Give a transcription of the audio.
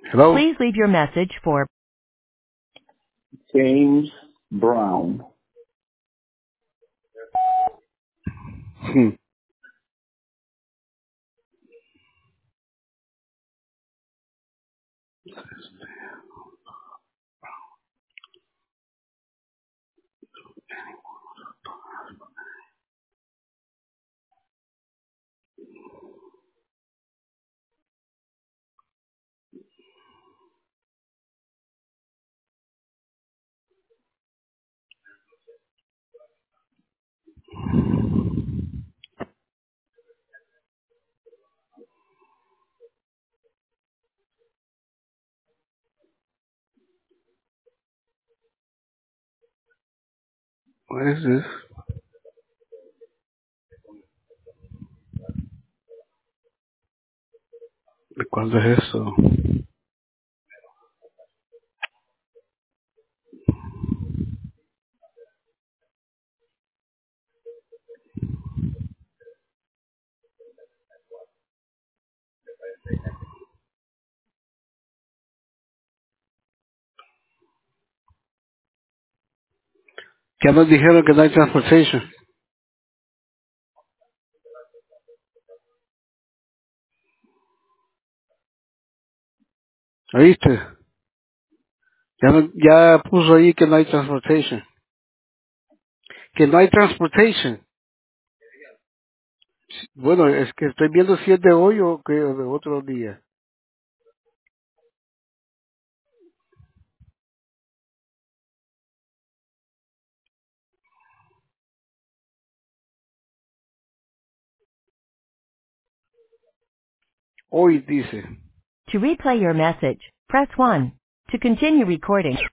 Hello? Please leave your message for James Brown. Hmm. What is this? ¿De cuándo es eso? Ya nos dijeron que no hay transportation. ¿Oíste? Ya puso ahí que no hay transportation. Que no hay transportation. Bueno, es que estoy viendo si es de hoy o que o de otro día. Hoy dice. to replay your message, press 1. To continue recording,